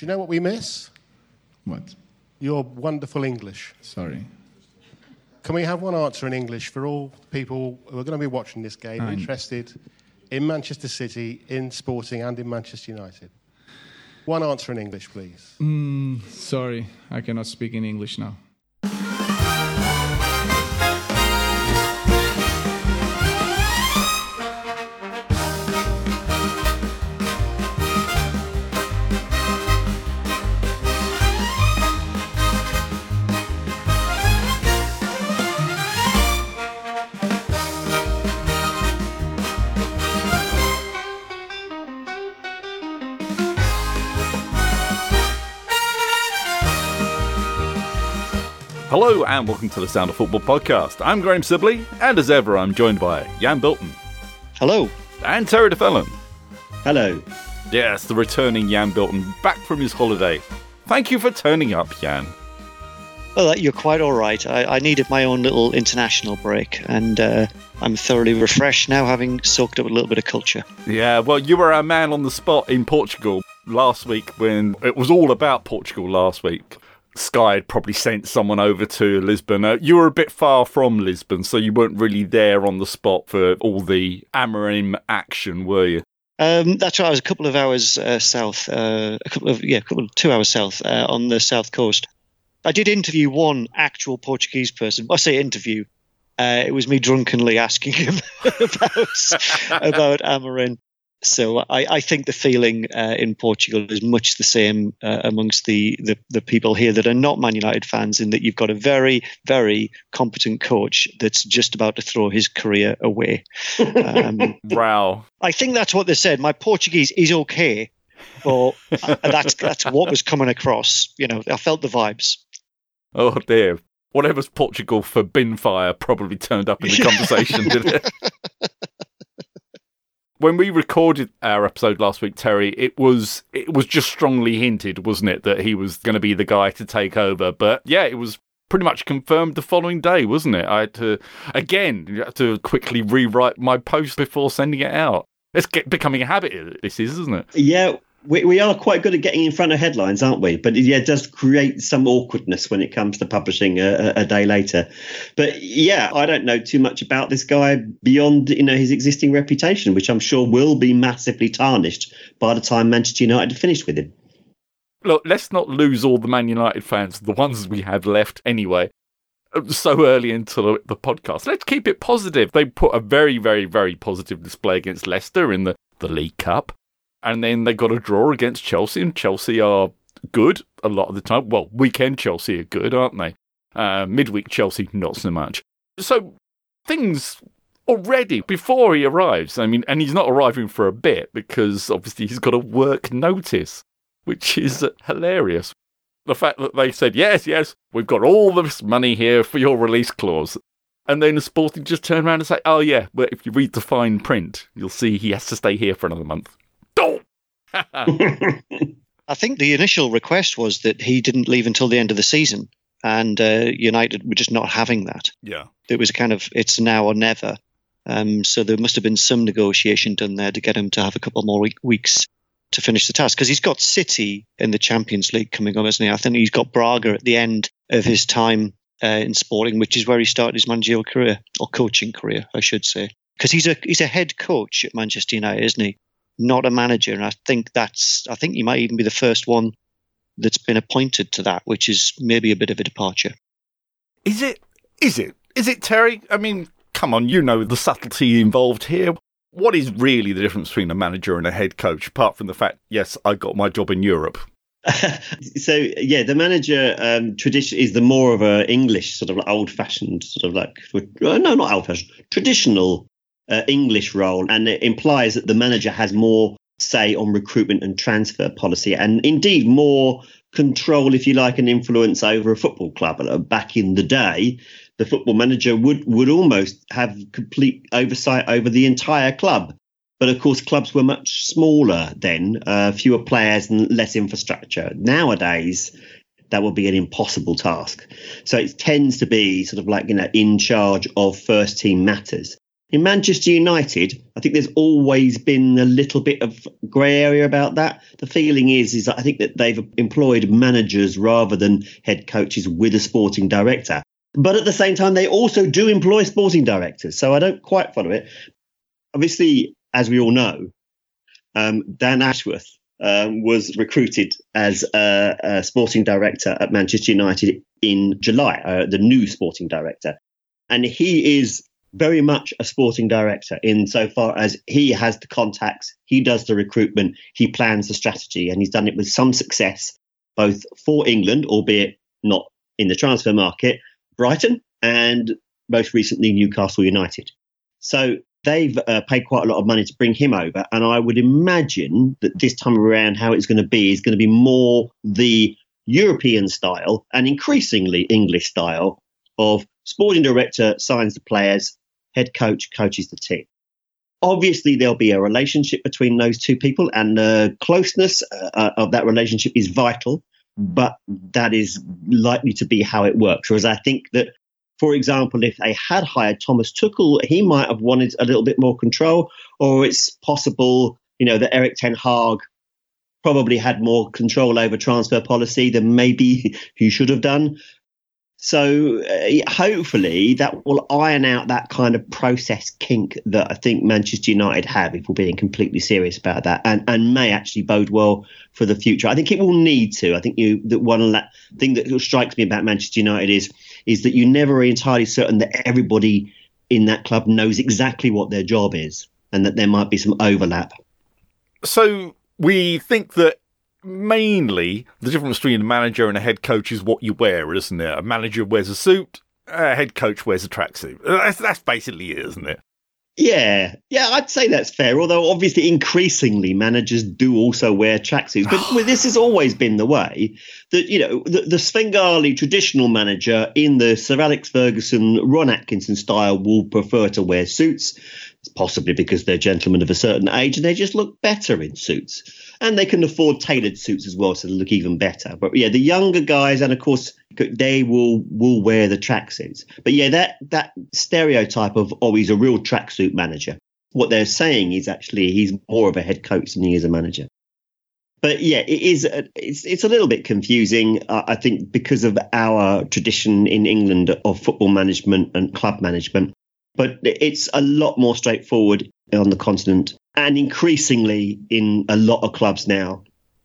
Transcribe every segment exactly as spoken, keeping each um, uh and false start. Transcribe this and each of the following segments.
you know what we miss? What? Your wonderful English. Sorry. Can we have one answer in English for all people who are going to be watching this game, I'm... interested in Manchester City, in Sporting and in Manchester United? One answer in English, please. Mm, sorry, I cannot speak in English now. Hello and welcome to the Sound of Football podcast. I'm Graham Sibley, and as ever I'm joined by Jan Bilton. Hello. And Terry DeFellon. Hello. Yes, the returning Jan Bilton, back from his holiday. Thank you for turning up, Jan. Well, you're quite all right. I, I needed my own little international break, and uh, I'm thoroughly refreshed now, having soaked up a little bit of culture. Yeah, well, you were our man on the spot in Portugal last week when it was all about Portugal last week. Sky had probably sent someone over to Lisbon. Uh, you were a bit far from Lisbon, so you weren't really there on the spot for all the Amorim action, were you? Um, that's right. I was a couple of hours uh, south, uh, a couple of yeah, a couple of two hours south uh, on the south coast. I did interview one actual Portuguese person. I say interview. Uh, it was me drunkenly asking him about about Amorim. So I, I think the feeling uh, in Portugal is much the same uh, amongst the, the, the people here that are not Man United fans, in that you've got a very, very competent coach that's just about to throw his career away. Um, wow. I think that's what they said. My Portuguese is okay, but that's that's what was coming across. You know, I felt the vibes. Oh dear. Whatever's Portugal for bin fire probably turned up in the conversation, did it? When we recorded our episode last week, Terry, it was it was just strongly hinted, wasn't it, that he was going to be the guy to take over. But yeah, it was pretty much confirmed the following day, wasn't it? I had to, again, you had to quickly rewrite my post before sending it out. It's get, becoming a habit, this is, isn't it? Yeah, we, we are quite good at getting in front of headlines, aren't we? But yeah, it does create some awkwardness when it comes to publishing a, a day later. But yeah, I don't know too much about this guy beyond, you know, his existing reputation, which I'm sure will be massively tarnished by the time Manchester United finish with him. Look, let's not lose all the Man United fans, the ones we have left anyway, so early into the, the podcast. Let's keep it positive. They put a very, very, very positive display against Leicester in the, the League Cup. And then they got a draw against Chelsea, and Chelsea are good a lot of the time. Well, weekend Chelsea are good, aren't they? Uh, midweek Chelsea, not so much. So things already, before he arrives, I mean, and he's not arriving for a bit because obviously he's got a work notice, which is hilarious. The fact that they said, yes, yes, we've got all this money here for your release clause. And then the Sporting just turn around and say, oh yeah, but if you read the fine print, you'll see he has to stay here for another month. I think the initial request was that he didn't leave until the end of the season, and uh, United were just not having that. Yeah, it was kind of it's now or never. Um, so there must have been some negotiation done there to get him to have a couple more week- weeks to finish the task, because he's got City in the Champions League coming up, hasn't he? I think he's got Braga at the end of his time uh, in Sporting, which is where he started his managerial career, or coaching career, I should say, because he's a he's a head coach at Manchester United, isn't he? Not a manager, and I think that's. I think he might even be the first one that's been appointed to that, which is maybe a bit of a departure. Is it? Is it? Is it, Terry? I mean, come on, you know the subtlety involved here. What is really the difference between a manager and a head coach, apart from the fact, yes, I got my job in Europe? So yeah, the manager um, tradition is the more of a English sort of like old-fashioned sort of like uh, no, not old-fashioned, traditional. Uh, English role, and it implies that the manager has more say on recruitment and transfer policy, and indeed more control, if you like, and influence over a football club. Back in the day, the football manager would would almost have complete oversight over the entire club. But of course, clubs were much smaller then, uh, fewer players and less infrastructure. Nowadays, that would be an impossible task. So it tends to be sort of like, you know, in charge of first team matters. In Manchester United, I think there's always been a little bit of grey area about that. The feeling is, is that I think that they've employed managers rather than head coaches with a sporting director. But at the same time, they also do employ sporting directors. So I don't quite follow it. Obviously, as we all know, um, Dan Ashworth um, was recruited as a, a sporting director at Manchester United in July, uh, the new sporting director. And he is very much a sporting director insofar as he has the contacts, he does the recruitment, he plans the strategy, and he's done it with some success, both for England, albeit not in the transfer market, Brighton, and most recently Newcastle United. So they've uh, paid quite a lot of money to bring him over, and I would imagine that this time around how it's going to be is going to be more the European style and increasingly English style of sporting director signs the players, head coach coaches the team. Obviously, there'll be a relationship between those two people, and the closeness uh, of that relationship is vital, but that is likely to be how it works. Whereas I think that, for example, if they had hired Thomas Tuchel, he might have wanted a little bit more control, or it's possible, you know, that Erik ten Hag probably had more control over transfer policy than maybe he should have done. So uh, hopefully that will iron out that kind of process kink that I think Manchester United have, if we're being completely serious about that, and, and may actually bode well for the future. I think it will need to. I think you that one la- thing that strikes me about Manchester United is is that you're never entirely certain that everybody in that club knows exactly what their job is, and that there might be some overlap. So we think that mainly the difference between a manager and a head coach is what you wear, isn't it? A manager wears a suit, a head coach wears a tracksuit. That's, that's basically it, isn't it? Yeah, yeah, I'd say that's fair. Although obviously increasingly managers do also wear tracksuits. But well, this has always been the way that, you know, the, the Svengali traditional manager in the Sir Alex Ferguson, Ron Atkinson style will prefer to wear suits. It's possibly because they're gentlemen of a certain age and they just look better in suits. And they can afford tailored suits as well, so they look even better. But yeah, the younger guys, and of course, they will will wear the tracksuits. But yeah, that that stereotype of, oh, he's a real tracksuit manager. What they're saying is actually he's more of a head coach than he is a manager. But yeah, it is. A, it's it's a little bit confusing, uh, I think, because of our tradition in England of football management and club management. But it's a lot more straightforward on the continent. And increasingly in a lot of clubs now,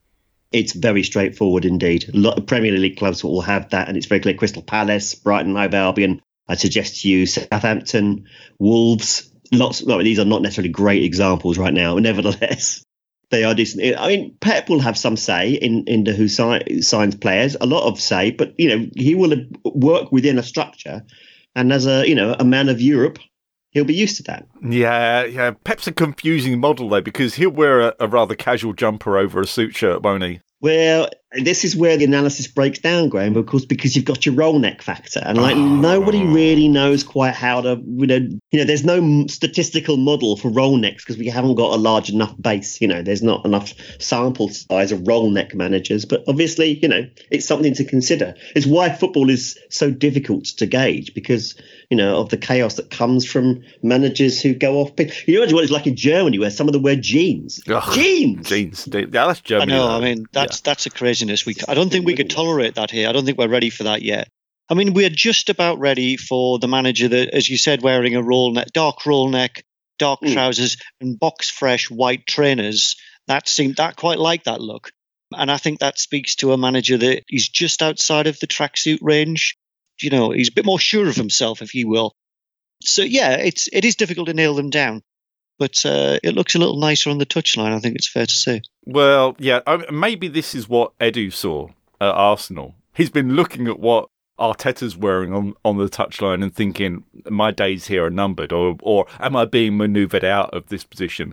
it's very straightforward indeed. A lot of Premier League clubs will have that, and it's very clear. Crystal Palace, Brighton, Hove Albion, I suggest to you, Southampton, Wolves. Lots. Well, these are not necessarily great examples right now, but nevertheless, they are decent. I mean, Pep will have some say in into who si- signs players, a lot of say, but you know he will work within a structure, and as a you know a man of Europe, he'll be used to that. Yeah, yeah. Pep's a confusing model, though, because he'll wear a, a rather casual jumper over a suit shirt, won't he? Well, this is where the analysis breaks down, Graham, of course, because you've got your roll neck factor. And like oh. nobody really knows quite how to, you know, you know, there's no statistical model for roll necks because we haven't got a large enough base. You know, there's not enough sample size of roll neck managers. But obviously, you know, it's something to consider. It's why football is so difficult to gauge because, you know, of the chaos that comes from managers who go off pitch. You know what it's like in Germany where some of them wear jeans. Ugh, jeans! Jeans. Yeah, that's Germany. I know, though. I mean, that's, yeah. that's a craziness. We, I don't think we could tolerate that here. I don't think we're ready for that yet. I mean, we're just about ready for the manager that, as you said, wearing a roll neck, dark roll neck, dark mm. trousers and box fresh white trainers. That seemed that quite like that look. And I think that speaks to a manager that is just outside of the tracksuit range. You know, he's a bit more sure of himself, if you will. So, yeah, it's, it is difficult to nail them down. But uh, it looks a little nicer on the touchline, I think it's fair to say. Well, yeah, maybe this is what Edu saw at Arsenal. He's been looking at what Arteta's wearing on, on the touchline and thinking, my days here are numbered, or or am I being manoeuvred out of this position?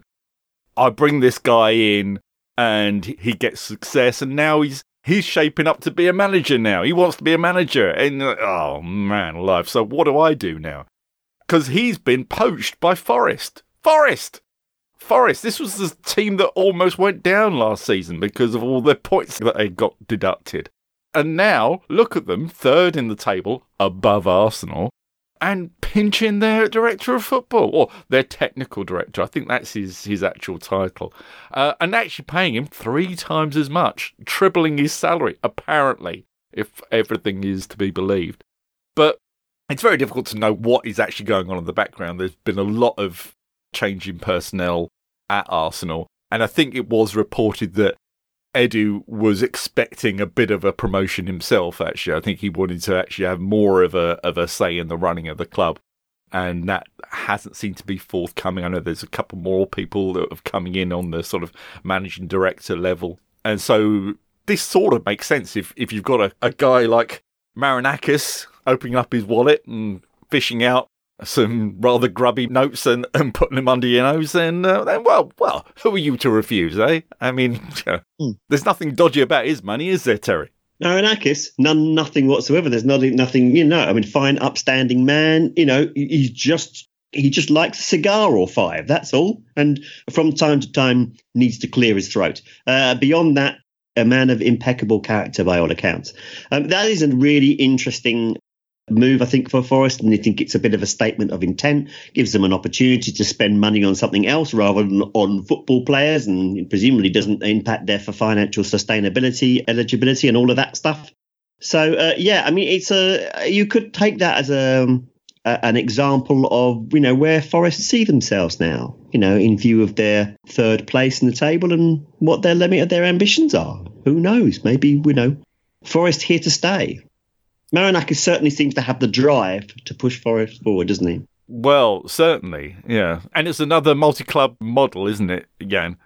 I bring this guy in and he gets success, and now he's he's shaping up to be a manager now. He wants to be a manager. And, oh, man, alive. So what do I do now? Because he's been poached by Forest. Forest! Forest, this was the team that almost went down last season because of all the points that they got deducted. And now, look at them, third in the table, above Arsenal. and pinching their director of football, or their technical director. I think that's his, his actual title. Uh, and actually paying him three times as much, tripling his salary, apparently, if everything is to be believed. But it's very difficult to know what is actually going on in the background. There's been a lot of change in personnel at Arsenal, and I think it was reported that Edu was expecting a bit of a promotion himself, actually. I think he wanted to actually have more of a of a say in the running of the club, and that hasn't seemed to be forthcoming. I know there's a couple more people that have coming in on the sort of managing director level, and so this sort of makes sense if, if you've got a, a guy like Marinakis opening up his wallet and fishing out some rather grubby notes and, and putting them under your nose, then, uh, then well, well, who are you to refuse, eh? I mean, mm. there's nothing dodgy about his money, is there, Terry? Marinakis, none, nothing whatsoever. There's nothing, nothing, you know, I mean, fine, upstanding man, you know, he's just, he just likes a cigar or five, that's all. And from time to time needs to clear his throat. Uh, beyond that, a man of impeccable character by all accounts. Um, that is a really interesting move, I think, for Forest, and I think it's a bit of a statement of intent, gives them an opportunity to spend money on something else rather than on football players, and presumably doesn't impact their financial sustainability, eligibility and all of that stuff. So, uh, yeah, I mean, it's a you could take that as a, a an example of, you know, where Forest see themselves now, you know, in view of their third place in the table and what their limit of their ambitions are. Who knows? Maybe, you know, Forest here to stay. Marinakis certainly seems to have the drive to push Forest forward, doesn't he? Well, certainly, yeah. And it's another multi-club model, isn't it, Jan?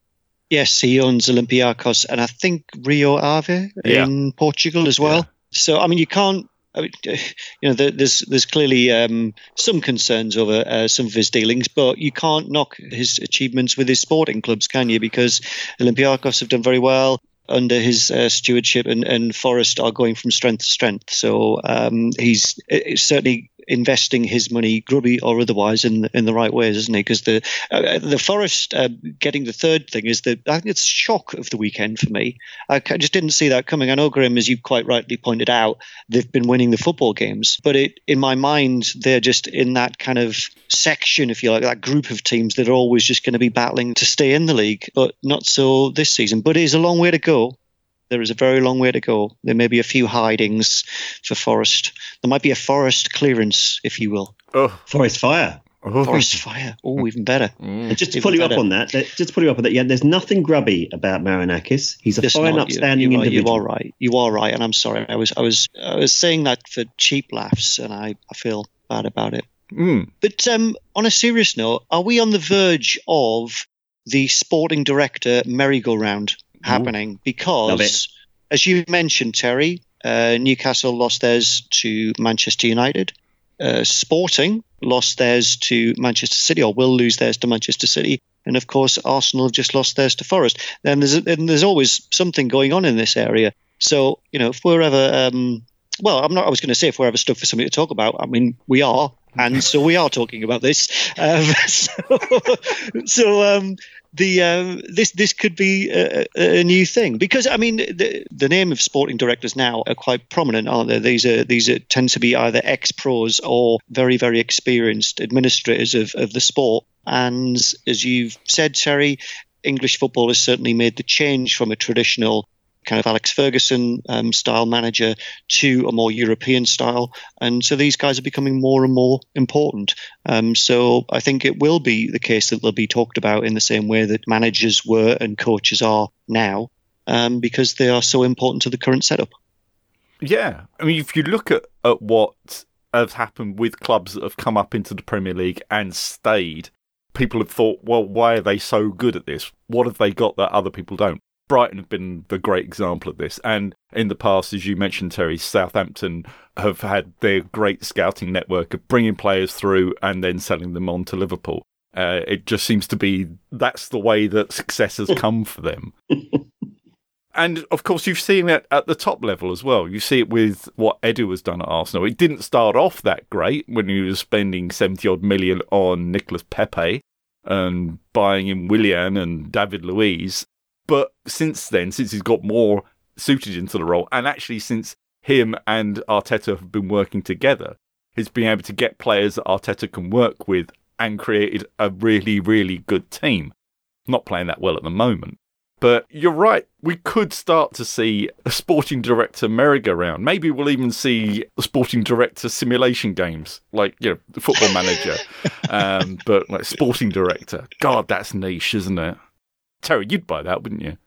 Yes, he owns Olympiacos and I think Rio Ave yeah. in Portugal as well. Yeah. So, I mean, you can't, I mean, you know, there's there's clearly um, some concerns over uh, some of his dealings, but you can't knock his achievements with his sporting clubs, can you? Because Olympiacos have done very well under his uh, stewardship, and, and Forest are going from strength to strength. So um, he's certainly investing his money, grubby or otherwise, in the, in the right ways, isn't he? Because the uh, the Forest uh, getting the third thing is the I think it's shock of the weekend for me. I just didn't see that coming. I know, Graham, as you quite rightly pointed out, they've been winning the football games, but it in my mind they're just in that kind of section, if you like, that group of teams that are always just going to be battling to stay in the league, but not so this season. But it is a long way to go. There is a very long way to go. There may be a few hidings for Forest. There might be a Forest clearance, if you will. Oh, Forest fire. Oh. Forest fire. Oh, even better. Mm. Just to pull you better. up on that, just to pull you up on that, yeah, there's nothing grubby about Marinakis. He's a Just fine, not, upstanding you, you individual. Are, you are right. You are right, and I'm sorry. I was, I was, I was saying that for cheap laughs, and I, I feel bad about it. Mm. But um, on a serious note, are we on the verge of the sporting director merry-go-round happening? Ooh. Because, as you mentioned, Terry, uh, Newcastle lost theirs to Manchester United. Uh, Sporting lost theirs to Manchester City, or will lose theirs to Manchester City. And, of course, Arsenal have just lost theirs to Forest. And there's, and there's always something going on in this area. So, you know, if we're ever... Um, well, I'm not. I was going to say if we're ever stuck for something to talk about. I mean, we are. And so we are talking about this. Um, so, so um, the um, this this could be a, a new thing, because I mean the the name of sporting directors now are quite prominent, aren't they? These are these are, tend to be either ex-pros or very very experienced administrators of, of the sport. And as you've said, Terry, English football has certainly made the change from a traditional kind of Alex Ferguson um, style manager to a more European style. And so these guys are becoming more and more important. Um, so I think it will be the case that they'll be talked about in the same way that managers were and coaches are now, um, because they are so important to the current setup. Yeah. I mean, if you look at, at what has happened with clubs that have come up into the Premier League and stayed, people have thought, well, why are they so good at this? What have they got that other people don't? Brighton have been the great example of this. And in the past, as you mentioned, Terry, Southampton have had their great scouting network of bringing players through and then selling them on to Liverpool. Uh, it just seems to be that's the way that success has come for them. And, of course, you've seen it at the top level as well. You see it with what Edu has done at Arsenal. It didn't start off that great when he was spending seventy-odd million on Nicolas Pepe and buying in Willian and David Luiz. But since then, since he's got more suited into the role, and actually since him and Arteta have been working together, He's been able to get players that Arteta can work with and created a really, really good team. Not playing that well at the moment. But you're right, we could start to see a sporting director merry-go-round. Maybe we'll even see sporting director simulation games, like, you know, the Football Manager, um, but like sporting director. God, that's niche, isn't it? Terry, you'd buy that, wouldn't you?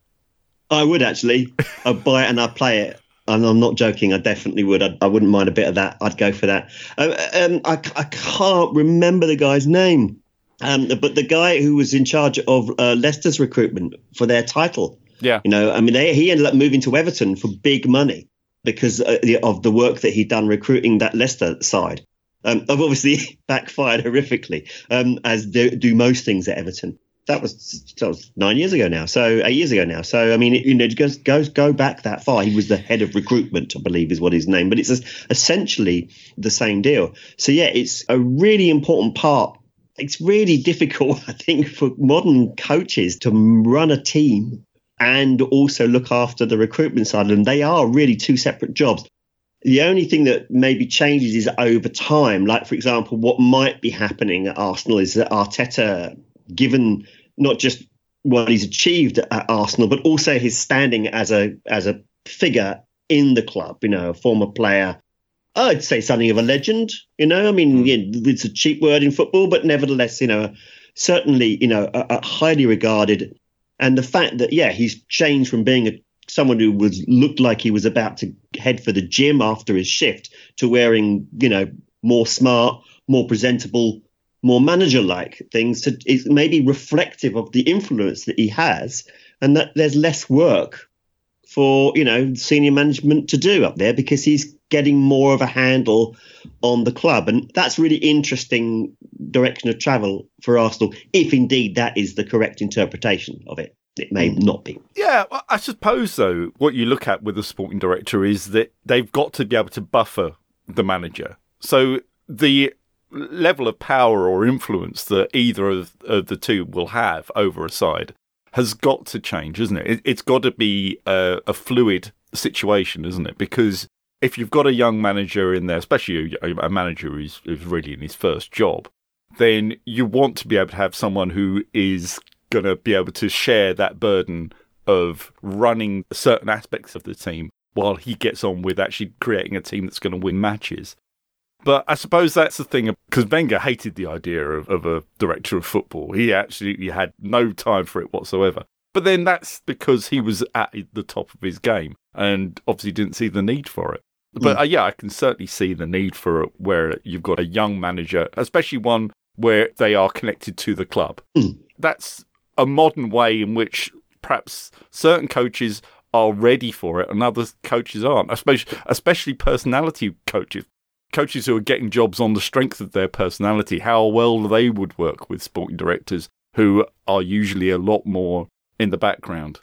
I would, actually. I'd buy it and I'd play it. And I'm not joking, I definitely would. I, I wouldn't mind a bit of that. I'd go for that. Uh, um, I, I can't remember the guy's name. Um, but the guy who was in charge of uh, Leicester's recruitment for their title, yeah, you know, I mean, they, he ended up moving to Everton for big money because uh, of the work that he'd done recruiting that Leicester side. Um, obviously backfired horrifically, um, as do, do most things at Everton. That was that was nine years ago now, so eight years ago now. So I mean, it, you know, go go go back that far. He was the head of recruitment, I believe, is what his name. But it's essentially the same deal. So yeah, it's a really important part. It's really difficult, I think, for modern coaches to run a team and also look after the recruitment side of them. They are really two separate jobs. The only thing that maybe changes is over time. Like, for example, what might be happening at Arsenal is that Arteta, given not just what he's achieved at Arsenal, but also his standing as a as a figure in the club, you know, a former player, I'd say something of a legend, you know. I mean, yeah, it's a cheap word in football, but nevertheless, you know, certainly, you know, a, a highly regarded. And the fact that, yeah, he's changed from being a, someone who was looked like he was about to head for the gym after his shift to wearing, you know, more smart, more presentable, more manager-like things to, is maybe reflective of the influence that he has, and that there's less work for, you know, senior management to do up there because he's getting more of a handle on the club. And that's really interesting direction of travel for Arsenal, if indeed that is the correct interpretation of it. It may not be. Yeah, well, I suppose, though, what you look at with the sporting director is that they've got to be able to buffer the manager. So the level of power or influence that either of, of the two will have over a side has got to change, isn't it? it it's got to be a, a fluid situation, isn't it? Because if you've got a young manager in there, especially a, a manager who's, who's really in his first job, then you want to be able to have someone who is going to be able to share that burden of running certain aspects of the team while he gets on with actually creating a team that's going to win matches. But I suppose that's the thing, because Wenger hated the idea of, of a director of football. He absolutely had no time for it whatsoever. But then that's because he was at the top of his game and obviously didn't see the need for it. But mm. uh, yeah, I can certainly see the need for it where you've got a young manager, especially one where they are connected to the club. Mm. That's a modern way in which perhaps certain coaches are ready for it and other coaches aren't, especially, especially personality coaches. Coaches who are getting jobs on the strength of their personality, how well they would work with sporting directors who are usually a lot more in the background.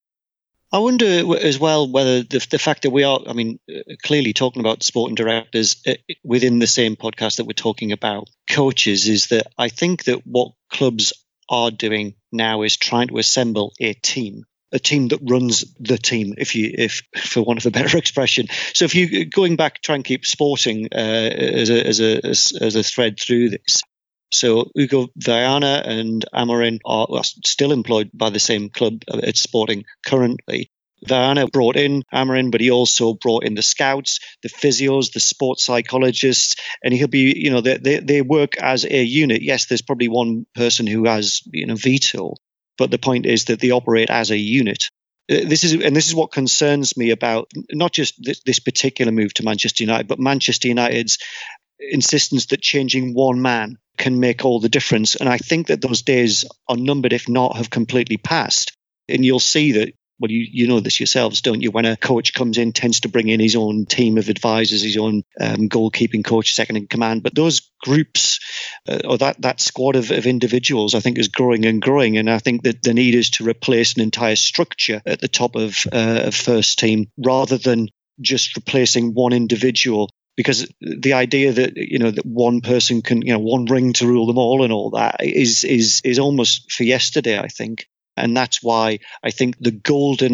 I wonder as well whether the, the fact that we are, I mean, clearly talking about sporting directors within the same podcast that we're talking about coaches, is that I think that what clubs are doing now is trying to assemble a team. A team that runs the team, if you, if for want of a better expression. So, if you going back, try and keep sporting uh, as a as a as, as a thread through this. So, Hugo Viana and Amorim are, are still employed by the same club at Sporting currently. Viana brought in Amorim, but he also brought in the scouts, the physios, the sports psychologists, and he'll be, you know, they they, they work as a unit. Yes, there's probably one person who has, you know, veto. But the point is that they operate as a unit. This is, and this is what concerns me about not just this, this particular move to Manchester United, but Manchester United's insistence that changing one man can make all the difference. And I think that those days are numbered, if not have completely passed. And you'll see that, well, you, you know this yourselves, don't you? When a coach comes in, tends to bring in his own team of advisors, his own um, goalkeeping coach, second in command. But those groups, uh, or that, that squad of, of individuals, I think is growing and growing. And I think that the need is to replace an entire structure at the top of, uh, of first team rather than just replacing one individual. Because the idea that, you know, that one person can, you know, one ring to rule them all and all that is is is almost for yesterday, I think. And that's why I think the golden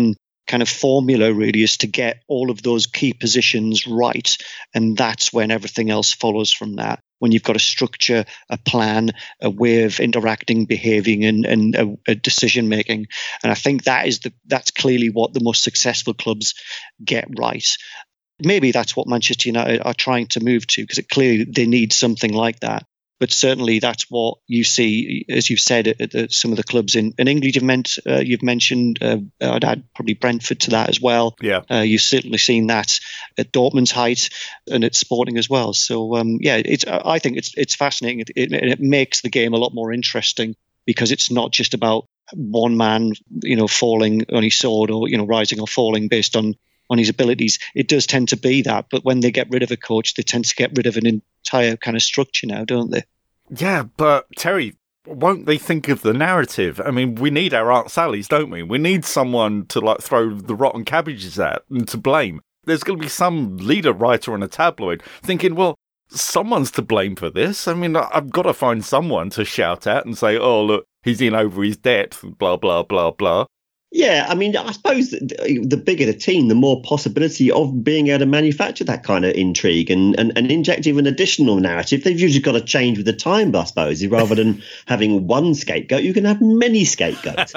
kind of formula really is to get all of those key positions right. And that's when everything else follows from that. When you've got a structure, a plan, a way of interacting, behaving, and, and a, a decision making. And I think that is the that's clearly what the most successful clubs get right. Maybe that's what Manchester United are trying to move to, because clearly they need something like that. But certainly that's what you see, as you've said, at, at some of the clubs in, in England you've, meant, uh, you've mentioned. Uh, I'd add probably Brentford to that as well. Yeah, uh, you've certainly seen that at Dortmund's height and at Sporting as well. So, um, yeah, it's, I think it's it's fascinating. It, it, it makes the game a lot more interesting because it's not just about one man, you know, falling on his sword or, you know, rising or falling based on on his abilities. It does tend to be that, but when they get rid of a coach, they tend to get rid of an entire kind of structure now, don't they? Yeah, but Terry, won't they think of the narrative? I mean, we need our Aunt Sally's, don't we? We need someone to like throw the rotten cabbages at and to blame. There's going to be some leader writer in a tabloid thinking, well, someone's to blame for this. I mean, I've got to find someone to shout at and say, oh, look, he's in over his debt, blah, blah, blah, blah. Yeah, I mean, I suppose the bigger the team, the more possibility of being able to manufacture that kind of intrigue and, and, and inject even additional narrative. They've usually got to change with the time, I suppose. Rather than having one scapegoat, you can have many scapegoats.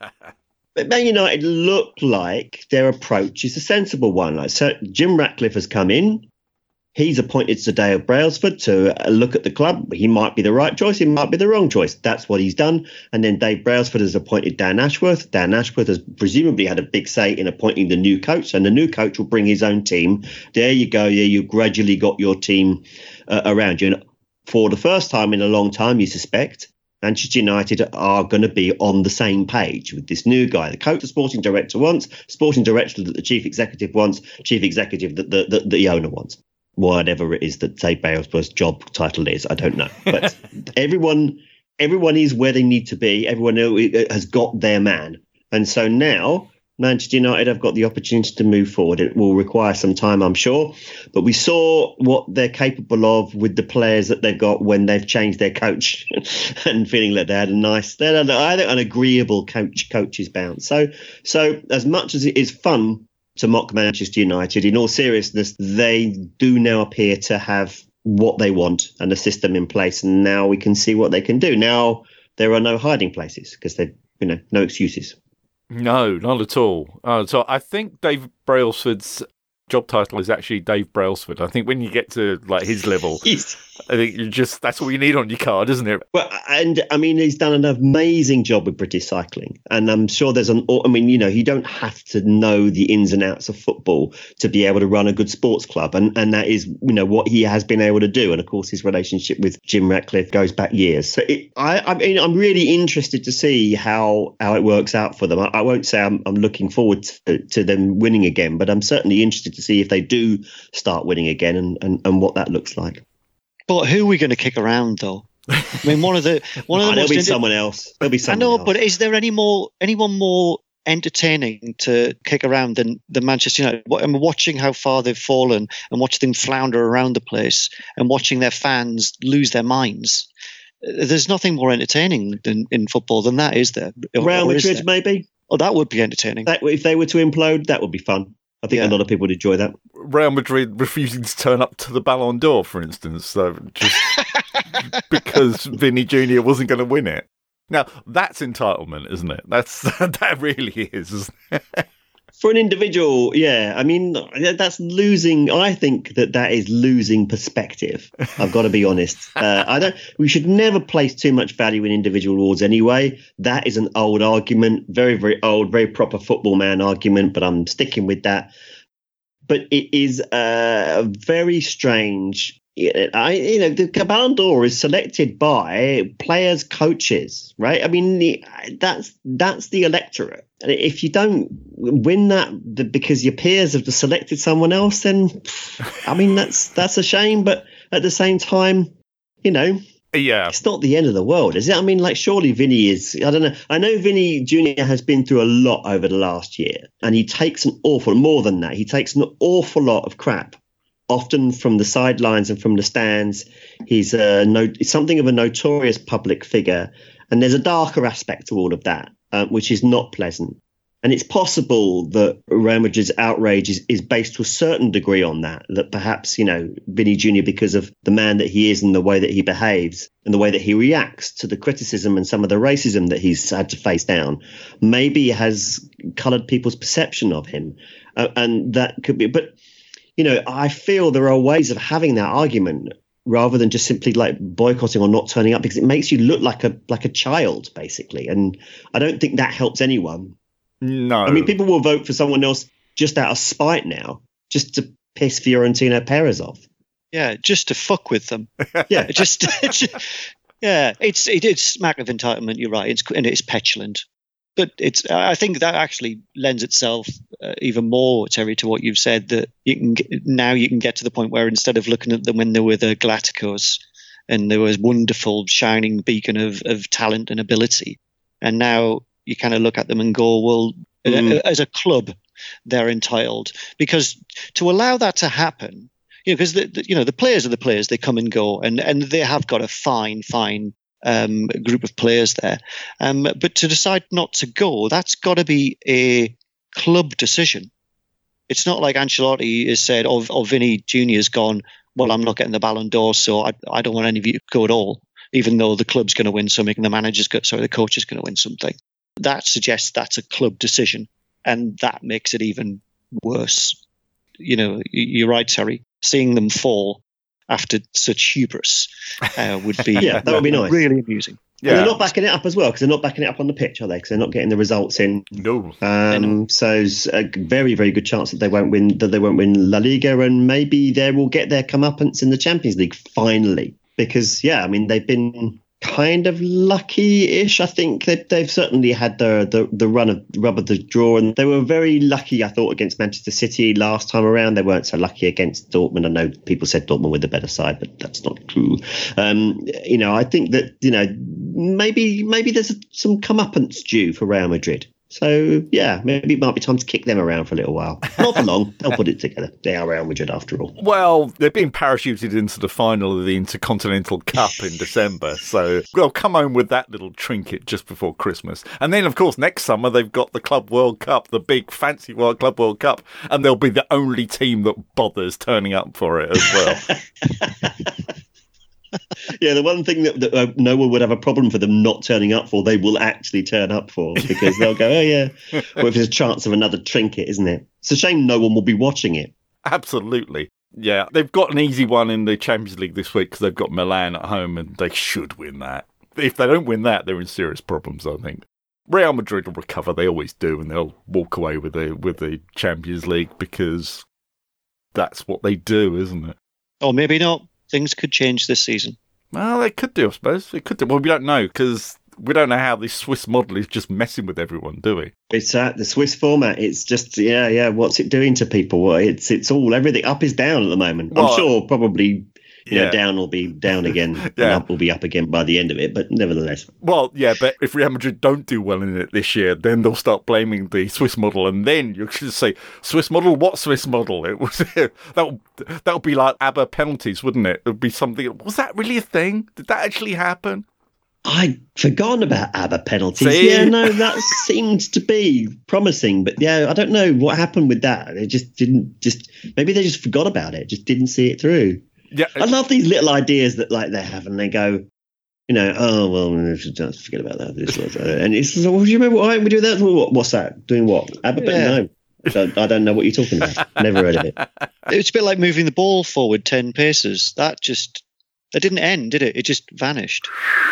But Man United look like their approach is a sensible one. Like, so Jim Ratcliffe has come in. He's appointed Sir Dale Brailsford to look at the club. He might be the right choice. He might be the wrong choice. That's what he's done. And then Dave Brailsford has appointed Dan Ashworth. Dan Ashworth has presumably had a big say in appointing the new coach. And the new coach will bring his own team. There you go. Yeah, you gradually got your team uh, around you. And for the first time in a long time, you suspect, Manchester United are going to be on the same page with this new guy. The coach the sporting director wants, sporting director that the chief executive wants, chief executive that the, the, the owner wants. Whatever it is that Dave Brailsford's job title is, I don't know. But everyone everyone is where they need to be. Everyone has got their man. And so now Manchester United have got the opportunity to move forward. It will require some time, I'm sure. But we saw what they're capable of with the players that they've got when they've changed their coach and feeling like they had a nice, they had, I think, an agreeable coach coach's bounce. So, so as much as it is fun to mock Manchester United, in all seriousness, they do now appear to have what they want and a system in place. And now we can see what they can do. Now there are no hiding places because they, you know, no excuses. No, not at all. Uh, so I think Dave Brailsford's job title is actually Dave Brailsford. I think when you get to like his level, I think you just that's all you need on your card, isn't it? Well, and I mean, he's done an amazing job with British cycling, and I'm sure there's an. I mean, you know, you don't have to know the ins and outs of football to be able to run a good sports club, and and that is, you know, what he has been able to do. And of course, his relationship with Jim Ratcliffe goes back years. So it, I, I mean, I'm really interested to see how how it works out for them. I, I won't say I'm, I'm looking forward to, to them winning again, but I'm certainly interested to see if they do start winning again and, and, and what that looks like. But who are we going to kick around, though? I mean, one of the one of the oh, most there'll be someone else. There'll be someone I know, else. But is there any more anyone more entertaining to kick around than the Manchester United? I'm watching how far they've fallen and watching them flounder around the place and watching their fans lose their minds. There's nothing more entertaining than in football than that, is there? Real Madrid, maybe. Oh, that would be entertaining. That, if they were to implode, that would be fun. I think yeah. a lot of people would enjoy that. Real Madrid refusing to turn up to the Ballon d'Or, for instance, so just because Vinny Junior wasn't going to win it. Now, that's entitlement, isn't it? That's that really is, isn't it? For an individual, yeah. I mean, that's losing. I think that that is losing perspective. I've got to be honest. Uh, I don't. We should never place too much value in individual awards anyway. That is an old argument, very, very old, very proper football man argument. But I'm sticking with that. But it is a very strange. I, you know, the Ballon d'Or is selected by players, coaches, right? I mean, that's that's the electorate. And if you don't win that because your peers have just selected someone else, then I mean, that's that's a shame. But at the same time, you know, yeah, it's not the end of the world, is it? I mean, like, surely Vinny is. I don't know. I know Vinny Junior has been through a lot over the last year, and he takes an awful more than that. He takes an awful lot of crap. Often from the sidelines and from the stands. He's a no, something of a notorious public figure. And there's a darker aspect to all of that, uh, which is not pleasant. And it's possible that Real Madrid's outrage is, is based to a certain degree on that, that perhaps, you know, Vinny Junior, because of the man that he is and the way that he behaves and the way that he reacts to the criticism and some of the racism that he's had to face down, maybe has coloured people's perception of him. Uh, and that could be, but, you know, I feel there are ways of having that argument rather than just simply like boycotting or not turning up, because it makes you look like a like a child, basically. And I don't think that helps anyone. No. I mean, people will vote for someone else just out of spite now, just to piss Fiorentino Perez off. Yeah, just to fuck with them. Yeah. just, yeah, it's it, it's smack of entitlement, you're right. It's and it's petulant. But it's I think that actually lends itself uh, even more, Terry, to what you've said, that you can get, now you can get to the point where instead of looking at them when they were the Galacticos and there was wonderful shining beacon of, of talent and ability, and now you kind of look at them and go, well, mm. as a club, they're entitled. Because to allow that to happen, you know, because the, the, you know the players are the players, they come and go, and, and they have got a fine, fine um, group of players there. Um, but to decide not to go, that's got to be a club decision. It's not like Ancelotti has said, or, or Vinny Junior's gone, well, I'm not getting the Ballon d'Or, so I, I don't want any of you to go at all, even though the club's going to win something and the manager's got, sorry, the coach is going to win something. That suggests that's a club decision, and that makes it even worse. You know, you're right, Terry. Seeing them fall after such hubris uh, would be yeah, that would be nice. Really amusing. Yeah. And they're not backing it up as well, because they're not backing it up on the pitch, are they? Because they're not getting the results in. No. Um, so it's a very, very good chance that they won't win. That they won't win La Liga, and maybe they will get their comeuppance in the Champions League finally. Because yeah, I mean they've been kind of lucky-ish. I think they've, they've certainly had the, the the run of rub of the draw, and they were very lucky, I thought, against Manchester City last time around. They weren't so lucky against Dortmund. I know people said Dortmund were the better side, but that's not true. Um, you know, I think that you know maybe maybe there's some comeuppance due for Real Madrid. So, yeah, maybe it might be time to kick them around for a little while. Not for long. They'll put it together. They are Real Madrid after all. Well, they're being parachuted into the final of the Intercontinental Cup in December. So they'll come home with that little trinket just before Christmas. And then, of course, next summer they've got the Club World Cup, the big fancy World Club World Cup. And they'll be the only team that bothers turning up for it as well. Yeah, the one thing that, that uh, no one would have a problem for them not turning up for, they will actually turn up for, because they'll go, oh, yeah. Well, if there's a chance of another trinket, isn't it? It's a shame no one will be watching it. Absolutely. Yeah, they've got an easy one in the Champions League this week because they've got Milan at home, and they should win that. If they don't win that, they're in serious problems, I think. Real Madrid will recover. They always do, and they'll walk away with the, with the Champions League because that's what they do, isn't it? Or maybe not. Things could change this season. Well, they could do, I suppose. They could do. Well, we don't know, because we don't know how this Swiss model is just messing with everyone, do we? It's uh, the Swiss format. It's just, yeah, yeah. What's it doing to people? Well, it's it's all, everything up is down at the moment. Well, I'm sure probably, you yeah. know, down will be down again, yeah. and up will be up again by the end of it. But nevertheless. Well, yeah, but if Real Madrid don't do well in it this year, then they'll start blaming the Swiss model, and then you should say, Swiss model? What Swiss model? It was that'll that'll be like ABBA penalties, wouldn't it? It would be something. Was that really a thing? Did that actually happen? I'd forgotten about ABBA penalties. See? Yeah, no, that seemed to be promising, but yeah, I don't know what happened with that. They just didn't. Just maybe they just forgot about it. Just didn't see it through. Yeah, I love these little ideas that like they have, and they go, you know, oh well, just forget about that. This was, uh, and it's so, well, do you remember why we do that? What, what's that? Doing what? ABBA? Yeah. No, I don't, I don't know what you're talking about. Never heard of it. It's a bit like moving the ball forward ten paces. That just that didn't end, did it? It just vanished.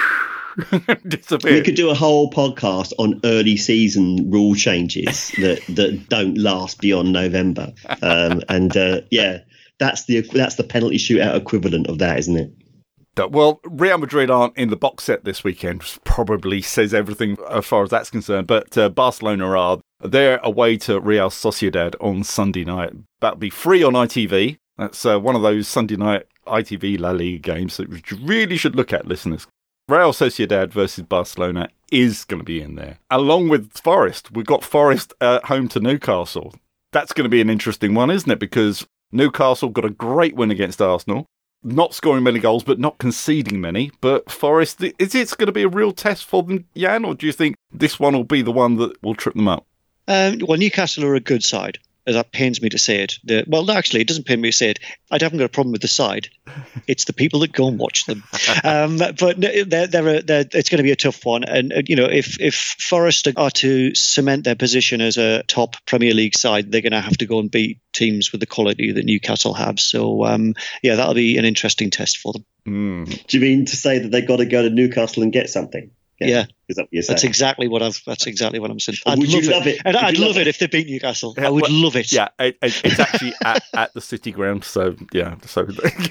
We could do a whole podcast on early season rule changes that, that don't last beyond November, um, and uh, yeah. That's the that's the penalty shootout equivalent of that, isn't it? Well, Real Madrid aren't in the box set this weekend, which probably says everything as far as that's concerned. But uh, Barcelona are. They're away to Real Sociedad on Sunday night. That'll be free on I T V. That's uh, one of those Sunday night I T V La Liga games that you really should look at, listeners. Real Sociedad versus Barcelona is going to be in there. Along with Forest. We've got Forest at home to Newcastle. That's going to be an interesting one, isn't it? Because Newcastle got a great win against Arsenal, not scoring many goals, but not conceding many. But Forest, is it going to be a real test for them, Jan, or do you think this one will be the one that will trip them up? Um, well, Newcastle are a good side. That pains me to say it. The, well, no, actually, it doesn't pain me to say it. I haven't got a problem with the side. It's the people that go and watch them. Um, but they're, they're a, they're, it's going to be a tough one. And, uh, you know, if, if Forest are to cement their position as a top Premier League side, they're going to have to go and beat teams with the quality that Newcastle have. So, um, yeah, that'll be an interesting test for them. Mm. Do you mean to say that they've got to go to Newcastle and get something? Yeah, yeah. Is that what you're saying? That's exactly what I've. That's exactly what I'm saying. I'd Would love you love it, it? and Would I'd you love love it? it if they beat Newcastle. Yeah, I would well, love it. Yeah, it, it, it's actually at, at the City Ground, so yeah. So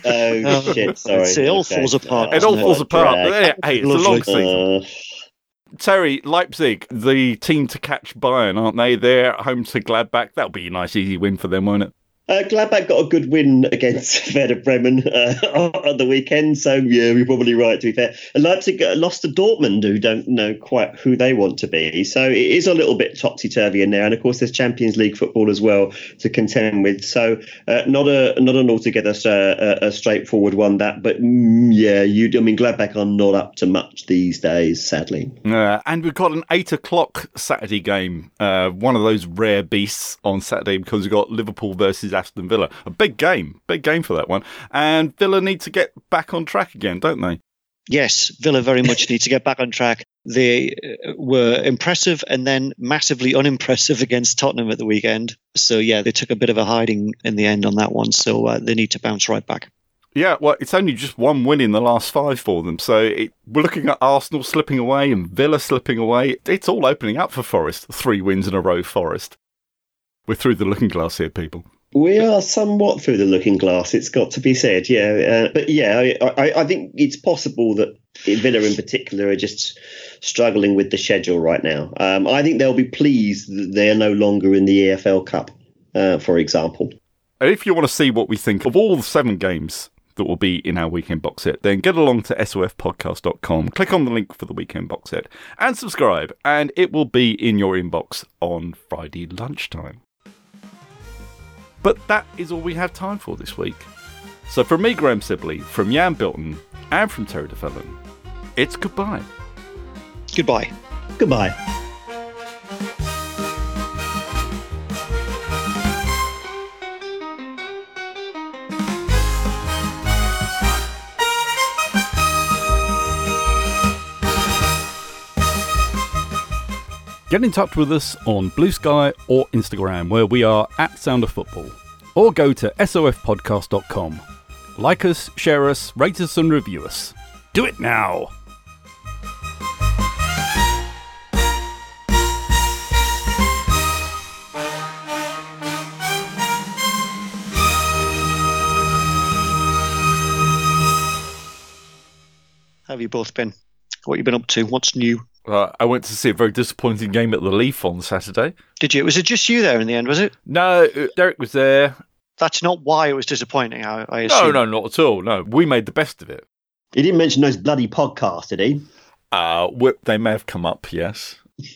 oh shit! Sorry, it all okay. falls apart. Uh, it all falls it? apart. Drag. But yeah, hey, it's Lovely. a long season. Uh, Terry, Leipzig, the team to catch Bayern, aren't they? They're at home to Gladbach. That'll be a nice, easy win for them, won't it? Uh, Gladbach got a good win against Werder Bremen uh, on the weekend, so yeah, you're probably right, to be fair. And Leipzig lost to Dortmund, who don't know quite who they want to be, so it is a little bit topsy-turvy in there, and of course there's Champions League football as well to contend with, so uh, not a not an altogether uh, a straightforward one, that, but mm, yeah, you. I mean, Gladbach are not up to much these days, sadly. Uh, and we've got an eight o'clock Saturday game, uh, one of those rare beasts on Saturday, because we've got Liverpool versus Aston Villa. A big game, big game for that one. And Villa need to get back on track again, don't they? Yes, Villa very much need to get back on track. They uh, were impressive and then massively unimpressive against Tottenham at the weekend. So, yeah, they took a bit of a hiding in the end on that one. So uh, they need to bounce right back. Yeah, well, it's only just one win in the last five for them. So it, we're looking at Arsenal slipping away and Villa slipping away. It's all opening up for Forest. Three wins in a row, Forest. We're through the looking glass here, people. We are somewhat through the looking glass, it's got to be said, yeah. Uh, but yeah, I, I, I think it's possible that Villa in particular are just struggling with the schedule right now. Um, I think they'll be pleased that they're no longer in the E F L Cup, uh, for example. And if you want to see what we think of all the seven games that will be in our weekend box set, then get along to S O F podcast dot com, click on the link for the weekend box set, and subscribe, and it will be in your inbox on Friday lunchtime. But that is all we have time for this week. So from me, Graham Sibley, from Jan Bilton, and from Terry DeFellon, it's goodbye. Goodbye. Goodbye. Get in touch with us on Blue Sky or Instagram, where we are at Sound of Football. Or go to S O F podcast dot com. Like us, share us, rate us and review us. Do it now! How have you both been? What have you been up to? What's new? Uh, I went to see a very disappointing game at the Leaf on Saturday. Did you? Was it just you there in the end, was it? No, Derek was there. That's not why it was disappointing, I, I No, assume. no, not at all. No, we made the best of it. He didn't mention those bloody podcasts, did he? Uh, they may have come up, yes.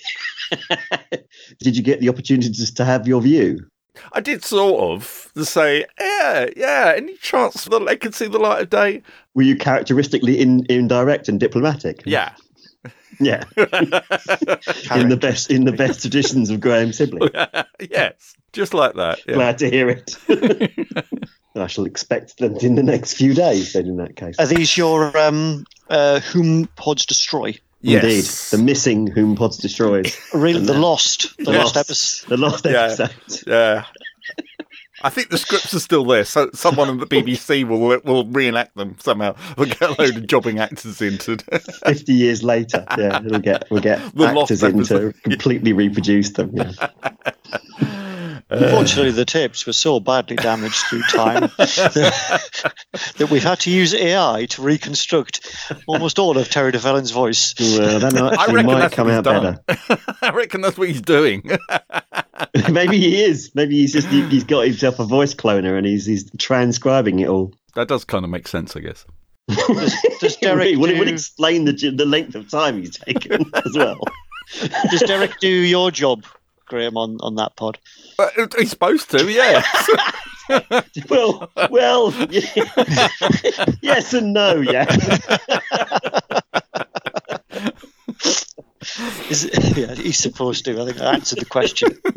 Did you get the opportunity just to have your view? I did sort of to say, yeah, yeah, any chance that they could see the light of day? Were you characteristically in, indirect and diplomatic? Yeah. Yeah. in the best in the best traditions of Graham Sibley. Yes, just like that. Yeah. Glad to hear it. I shall expect them in the next few days, then, in that case. Are these your um, uh, Whom Pods Destroy? Yes. Indeed. The missing Whom Pods Destroys. Really, And the that- lost, the The lost lost- episode. The lost Yeah. episode. Yeah. I think the scripts are still there, so someone on the B B C will will reenact them somehow. We'll get a load of jobbing actors into Fifty years later, yeah, we'll get we'll get The lost actors in to episode. completely reproduce them. Yeah. Unfortunately, the tapes were so badly damaged through time that we've had to use A I to reconstruct almost all of Terry DeFellon's voice. Well, that I actually reckon might that's come what out he's better. done. I reckon that's what he's doing. Maybe he is. Maybe he's just he, he's got himself a voice cloner and he's he's transcribing it all. That does kind of make sense, I guess. Does, does Derek It would, it would do, explain the the length of time he's taken as well. does Derek do your job, Graham, on, on that pod? Uh, he's supposed to, yeah. Well, well, yeah. Yes and no, yeah. Is it, yeah, he's supposed to. I think I answered the question.